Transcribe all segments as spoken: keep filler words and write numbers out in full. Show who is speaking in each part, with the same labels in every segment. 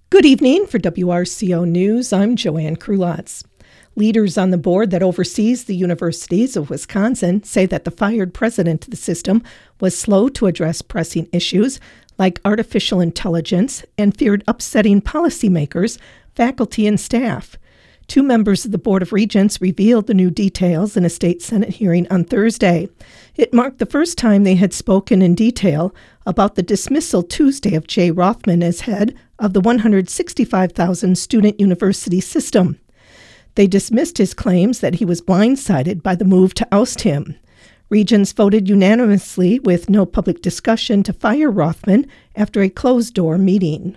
Speaker 1: Good evening. For W R C O News, I'm Joanne Krulotz. Leaders on the board that oversees the universities of Wisconsin say that the fired president of the system was slow to address pressing issues like artificial intelligence and feared upsetting policymakers, faculty, and staff. Two members of the Board of Regents revealed the new details in a state Senate hearing on Thursday. It marked the first time they had spoken in detail about the dismissal Tuesday of Jay Rothman as head of the one hundred sixty-five thousand student university system. They dismissed his claims that he was blindsided by the move to oust him. Regents voted unanimously with no public discussion to fire Rothman after a closed-door meeting.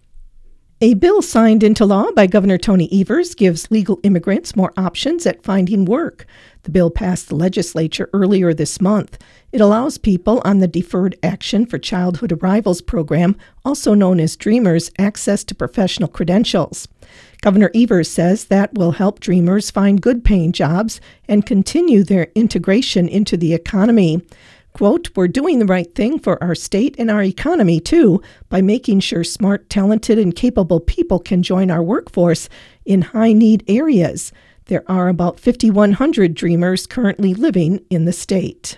Speaker 1: A bill signed into law by Governor Tony Evers gives legal immigrants more options at finding work. The bill passed the legislature earlier this month. It allows people on the Deferred Action for Childhood Arrivals program, also known as DREAMers, access to professional credentials. Governor Evers says that will help Dreamers find good-paying jobs and continue their integration into the economy. Quote, "We're doing the right thing for our state and our economy, too, by making sure smart, talented, and capable people can join our workforce in high-need areas. There are about five thousand one hundred Dreamers currently living in the state."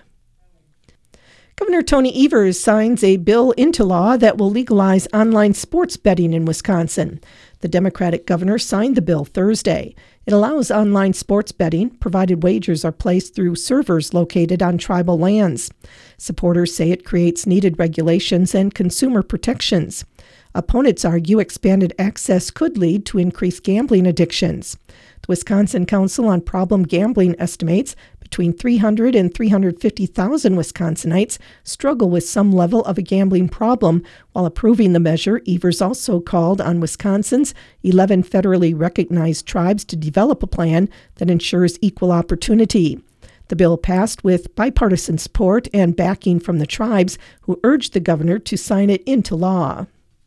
Speaker 1: Governor Tony Evers signs a bill into law that will legalize online sports betting in Wisconsin. The Democratic governor signed the bill Thursday. It allows online sports betting, provided wagers are placed through servers located on tribal lands. Supporters say it creates needed regulations and consumer protections. Opponents argue expanded access could lead to increased gambling addictions. The Wisconsin Council on Problem Gambling estimates between three hundred and three hundred fifty thousand Wisconsinites struggle with some level of a gambling problem. While approving the measure, Evers also called on Wisconsin's eleven federally recognized tribes to develop a plan that ensures equal opportunity. The bill passed with bipartisan support and backing from the tribes, who urged the governor to sign it into law.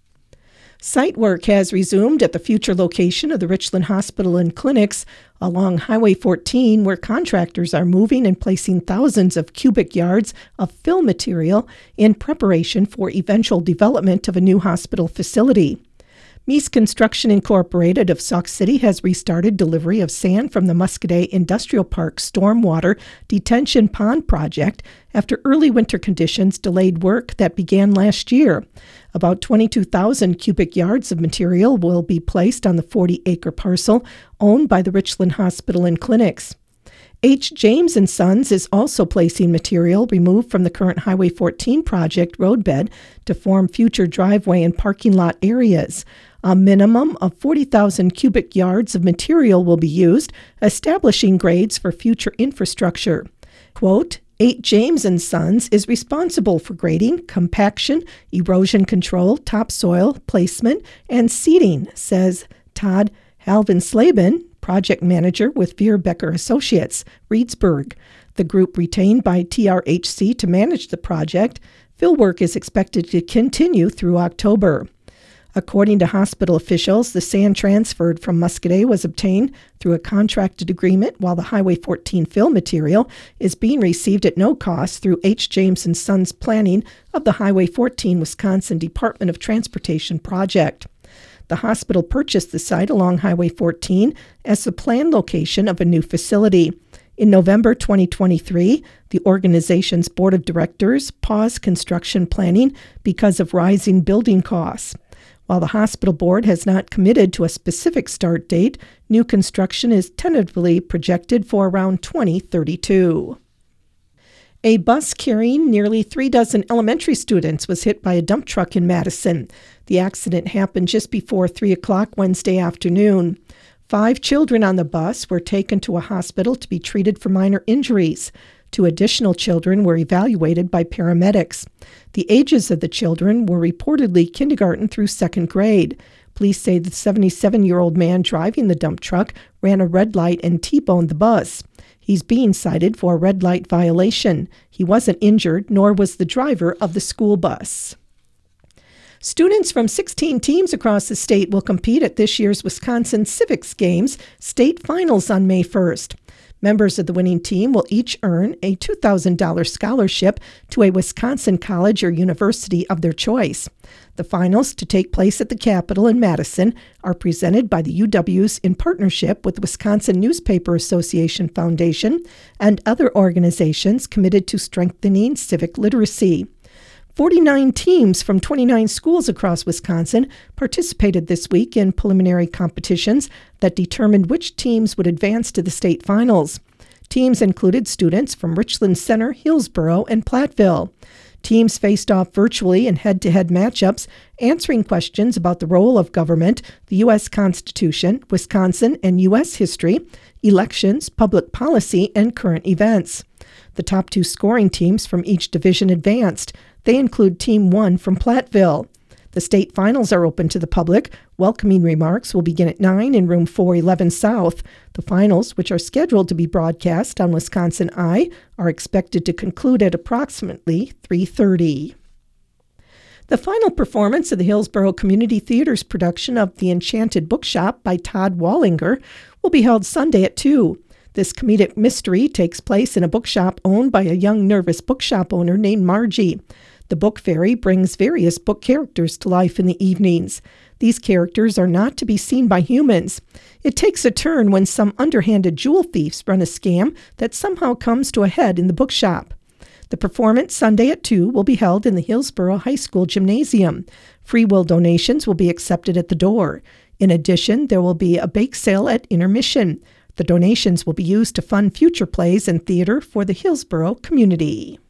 Speaker 1: Site work has resumed at the future location of the Richland Hospital and Clinics along Highway fourteen, where contractors are moving and placing thousands of cubic yards of fill material in preparation for eventual development of a new hospital facility. Meese Construction Incorporated of Sauk City has restarted delivery of sand from the Muscadet Industrial Park Stormwater Detention Pond project after early winter conditions delayed work that began last year. About twenty-two thousand cubic yards of material will be placed on the forty-acre parcel owned by the Richland Hospital and Clinics. H. James and Sons is also placing material removed from the current Highway fourteen project roadbed to form future driveway and parking lot areas. A minimum of forty thousand cubic yards of material will be used, establishing grades for future infrastructure. Quote, H. James and Sons is responsible for grading, compaction, erosion control, topsoil placement, and seeding, says Todd Halvensleben, project manager with Veer-Becker Associates, Reedsburg. The group retained by T R H C to manage the project. Fill work is expected to continue through October. According to hospital officials, the sand transferred from Muscadet was obtained through a contracted agreement, while the Highway fourteen fill material is being received at no cost through H. James and Sons planning of the Highway fourteen Wisconsin Department of Transportation project. The hospital purchased the site along Highway fourteen as the planned location of a new facility. In November twenty twenty-three, the organization's board of directors paused construction planning because of rising building costs. While the hospital board has not committed to a specific start date, new construction is tentatively projected for around twenty thirty-two. A bus carrying nearly three dozen elementary students was hit by a dump truck in Madison. The accident happened just before three o'clock Wednesday afternoon. Five children on the bus were taken to a hospital to be treated for minor injuries. Two additional children were evaluated by paramedics. The ages of the children were reportedly kindergarten through second grade. Police say the seventy-seven-year-old man driving the dump truck ran a red light and T-boned the bus. He's being cited for a red light violation. He wasn't injured, nor was the driver of the school bus. Students from sixteen teams across the state will compete at this year's Wisconsin Civics Games state finals on May first. Members of the winning team will each earn a two thousand dollars scholarship to a Wisconsin college or university of their choice. The finals, to take place at the Capitol in Madison, are presented by the U Ws in partnership with the Wisconsin Newspaper Association Foundation and other organizations committed to strengthening civic literacy. forty-nine teams from twenty-nine schools across Wisconsin participated this week in preliminary competitions that determined which teams would advance to the state finals. Teams included students from Richland Center, Hillsboro, and Platteville. Teams faced off virtually in head-to-head matchups, answering questions about the role of government, the U S Constitution, Wisconsin and U S history, elections, public policy, and current events. The top two scoring teams from each division advanced. They include Team one from Platteville. The state finals are open to the public. Welcoming remarks will begin at nine in room four eleven South. The finals, which are scheduled to be broadcast on Wisconsin Eye, are expected to conclude at approximately three thirty. The final performance of the Hillsboro Community Theater's production of The Enchanted Bookshop by Todd Wallinger will be held Sunday at two. This comedic mystery takes place in a bookshop owned by a young, nervous bookshop owner named Margie. The book fairy brings various book characters to life in the evenings. These characters are not to be seen by humans. It takes a turn when some underhanded jewel thieves run a scam that somehow comes to a head in the bookshop. The performance Sunday at two will be held in the Hillsboro High School Gymnasium. Free will donations will be accepted at the door. In addition, there will be a bake sale at intermission. The donations will be used to fund future plays and theater for the Hillsboro community.